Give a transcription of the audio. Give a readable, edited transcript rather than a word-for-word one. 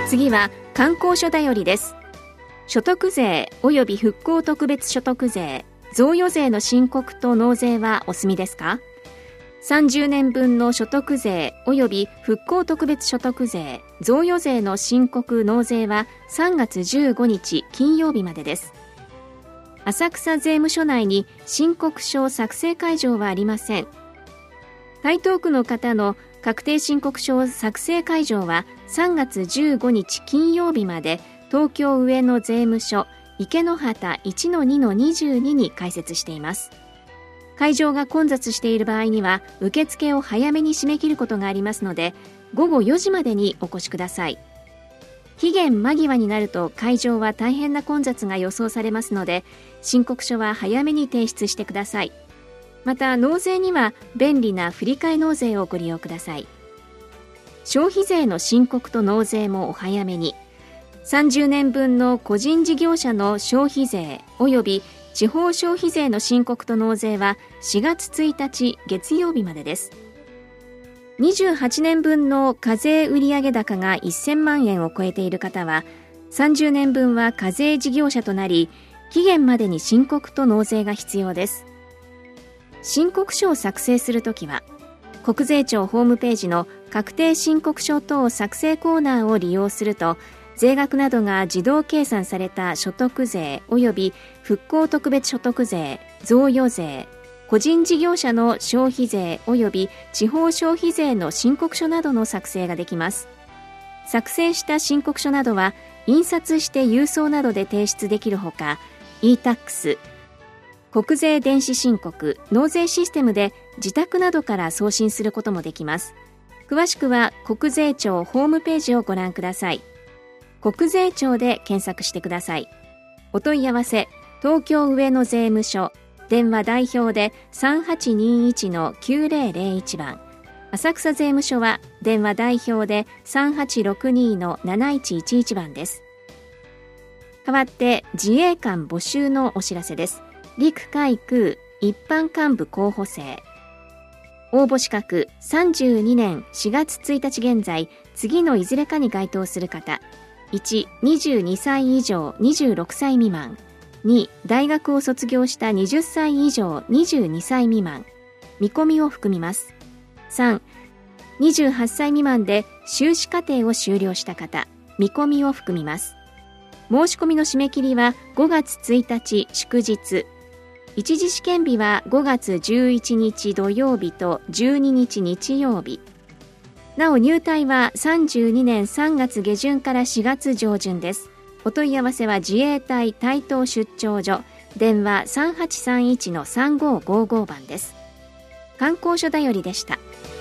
次は観光所だよりです。所得税及び復興特別所得税、贈与税の申告と納税はお済みですか？30年分の所得税及び復興特別所得税、贈与税の申告納税は3月15日金曜日までです。浅草税務署内に申告書作成会場はありません。台東区の方の確定申告書作成会場は3月15日金曜日まで東京上野税務署池之端 1-2-22 に開設しています。会場が混雑している場合には受付を早めに締め切ることがありますので、午後4時までにお越しください。期限間際になると会場は大変な混雑が予想されますので、申告書は早めに提出してください。また納税には便利な振替納税をご利用ください。消費税の申告と納税もお早めに。30年分の個人事業者の消費税及び地方消費税の申告と納税は4月1日月曜日までです。28年分の課税売上高が1000万円を超えている方は、30年分は課税事業者となり、期限までに申告と納税が必要です。申告書を作成するときは、国税庁ホームページの確定申告書等作成コーナーを利用すると、税額などが自動計算された所得税及び復興特別所得税、贈与税、個人事業者の消費税及び地方消費税の申告書などの作成ができます。作成した申告書などは印刷して郵送などで提出できるほか、e-tax、国税電子申告、納税システムで自宅などから送信することもできます。詳しくは国税庁ホームページをご覧ください。国税庁で検索してください。お問い合わせ、東京上野税務署、電話代表で 3821-9001 番、浅草税務署は電話代表で 3862-7111 番です。代わって自衛官募集のお知らせです。陸海空一般幹部候補生、応募資格32年4月1日現在、次のいずれかに該当する方。1、22歳以上26歳未満。2、大学を卒業した20歳以上22歳未満。見込みを含みます。3、28歳未満で修士課程を修了した方。見込みを含みます。申し込みの締め切りは5月1日祝日。一次試験日は5月11日土曜日と12日日曜日。なお入隊は32年3月下旬から4月上旬です。お問い合わせは自衛隊台東出張所、電話 3831-3555 番です。観光所だよりでした。